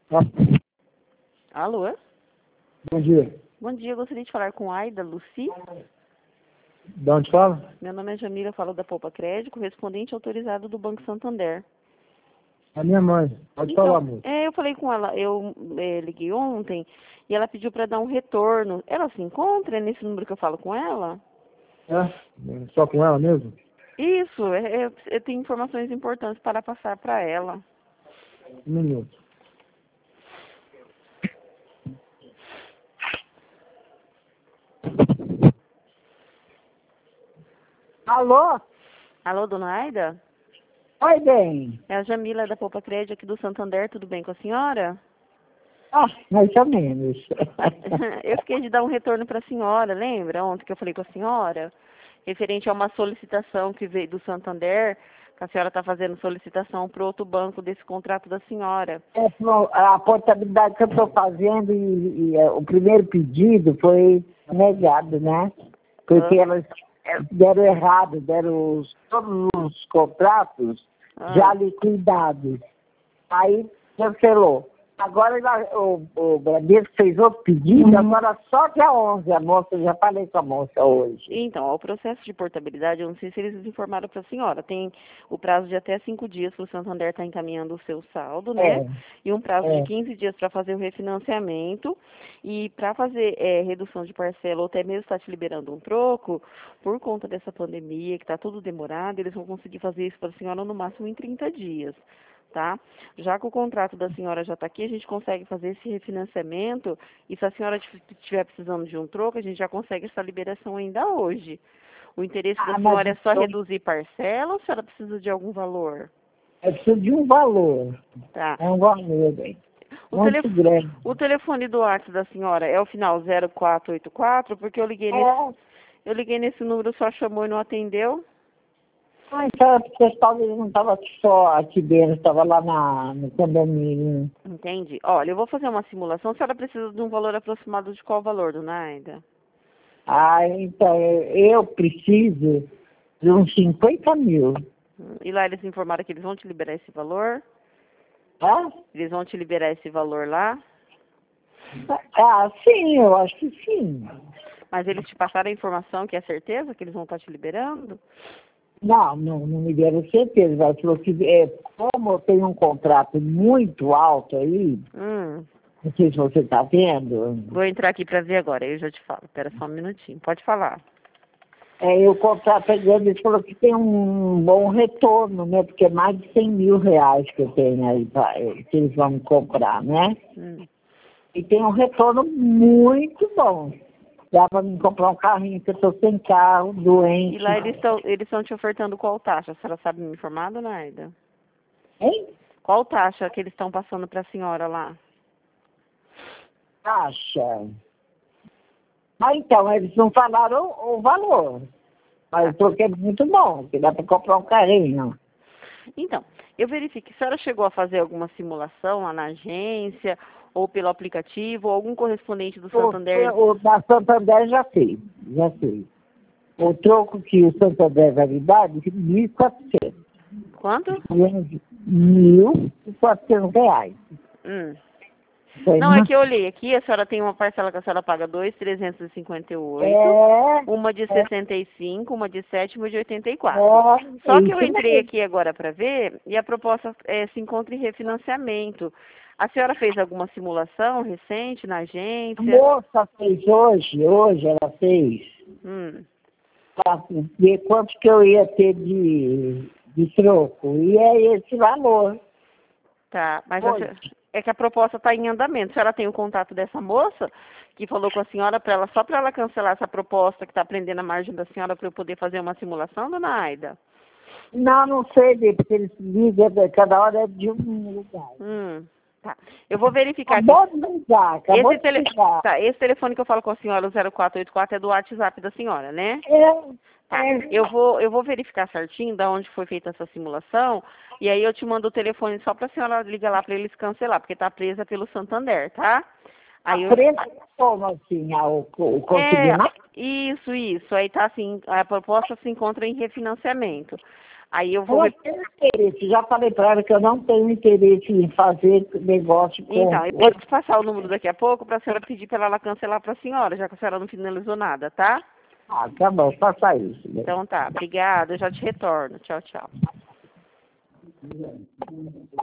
Ah, Alô? bom dia. Bom dia, eu gostaria de falar com Aida Luci. De onde fala? Meu nome é Jamila, falo da Poupa Crédito, correspondente autorizado do Banco Santander. A minha mãe. Pode falar, moço. Eu falei com ela, eu liguei ontem e ela pediu para dar um retorno. Ela se encontra nesse número que eu falo com ela? É? Só com ela mesmo? Isso, eu tenho informações importantes para passar para ela. Um minuto. Alô? Alô, dona Aida? Oi, bem. É a Jamila da Poupa Crédito aqui do Santander, tudo bem com a senhora? Mais ou menos. Eu fiquei de dar um retorno para a senhora, lembra ontem que eu falei com a senhora? Referente a uma solicitação que veio do Santander, que a senhora está fazendo solicitação para outro banco desse contrato da senhora. A portabilidade que eu estou fazendo o primeiro pedido foi negado, né? Porque elas deram errado, deram todos os contratos já liquidados. Aí cancelou. Agora o Bradesco fez outro pedido, agora só dia 11, a moça, já falei com a moça hoje. Então, o processo de portabilidade, eu não sei se eles informaram para a senhora, tem o prazo de até 5 dias para o Santander estar encaminhando o seu saldo, né? E um prazo de 15 dias para fazer o refinanciamento. E para fazer redução de parcela ou até mesmo estar te liberando um troco, por conta dessa pandemia, que está tudo demorado, eles vão conseguir fazer isso para a senhora no máximo em 30 dias. Tá? Já que o contrato da senhora já está aqui, a gente consegue fazer esse refinanciamento e se a senhora estiver precisando de um troco, a gente já consegue essa liberação ainda hoje. O interesse da senhora é só reduzir parcela ou a senhora precisa de algum valor? Eu preciso de um valor. Tá. É um valor, bem. Muito grande. O telefone do WhatsApp da senhora é o final 0484, porque eu liguei nesse número, só chamou e não atendeu. Então, o pessoal não estava só aqui dentro, estava lá no condomínio. Entendi. Olha, eu vou fazer uma simulação. A senhora precisa de um valor aproximado de qual valor, dona Aida? Então, eu preciso de uns 50 mil. E lá eles informaram que eles vão te liberar esse valor? Hã? Eles vão te liberar esse valor lá? Sim, eu acho que sim. Mas eles te passaram a informação que é certeza que eles vão estar te liberando? Não me deram certeza. Ela falou que, como eu tenho um contrato muito alto aí, não sei se você está vendo. Vou entrar aqui para ver agora, eu já te falo. Espera só um minutinho. Pode falar. O contrato ele falou que tem um bom retorno, né? Porque é mais de 100 mil reais que eu tenho aí, que eles vão me comprar, né? E tem um retorno muito bom. Dá para me comprar um carrinho, que eu estou sem carro, doente. E lá eles estão te ofertando qual taxa? A senhora sabe me informar, dona Aida? Hein? Qual taxa que eles estão passando para a senhora lá? Taxa. Então, eles não falaram o valor. Mas porque é muito bom, que dá para comprar um carrinho. Então, eu verifiquei. A senhora chegou a fazer alguma simulação lá na agência, ou pelo aplicativo, ou algum correspondente do Santander? O da Santander já fez. O troco que o Santander vai me dar é de 1.400. Quanto? R$ 1.400. Não, é que eu olhei aqui, a senhora tem uma parcela que a senhora paga 2.358, uma de 65, uma de 7 e uma de 84. Só que eu entrei aqui agora para ver e a proposta se encontra em refinanciamento. A senhora fez alguma simulação recente na agência? A moça fez hoje ela fez. Para ver quanto que eu ia ter de troco. E é esse valor. Tá, mas é que a proposta está em andamento. A senhora tem o contato dessa moça que falou com a senhora só para ela cancelar essa proposta que está prendendo a margem da senhora para eu poder fazer uma simulação, dona Aida? Não sei, porque eles ligam, cada hora é de um lugar. Tá. Eu vou verificar acabou de ligar. Esse telefone que eu falo com a senhora, o 0484, é do WhatsApp da senhora, né? Tá. Eu vou verificar certinho de onde foi feita essa simulação e aí eu te mando o telefone só para a senhora ligar lá para eles cancelar, porque está presa pelo Santander, tá? Aí presa como assim? O consignado? Isso. Aí tá assim, a proposta se encontra em refinanciamento. Aí eu vou... Eu não tenho interesse, já falei para ela que eu não tenho interesse em fazer negócio com... Então, eu vou te passar o número daqui a pouco para a senhora pedir para ela cancelar para a senhora, já que a senhora não finalizou nada, tá? Ah, tá bom, faça isso. Então tá, obrigada, eu já te retorno. Tchau, tchau.